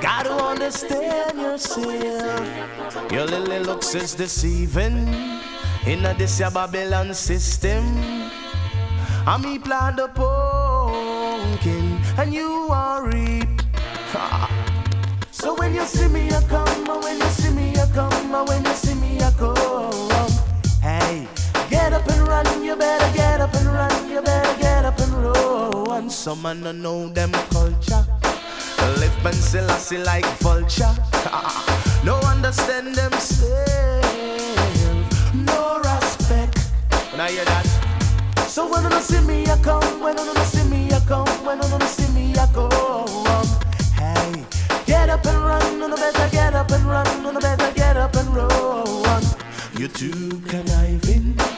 Gotta understand yourself. Your little looks is deceiving. In this your Babylon system. And me plant the pumpkin and you are reap. So when you see me I come, when you see me I come, when you see me I come. Hey, get up and run, you better get up and run, you better get up and run. Some man don't know them culture. Live Selassie like vulture. No understand themselves. No respect. When I hear that. So when you see me I come, when you see me I come, when you see me I come. Hey, get up and run, you better get up and run, you better get up and run. You too conniving.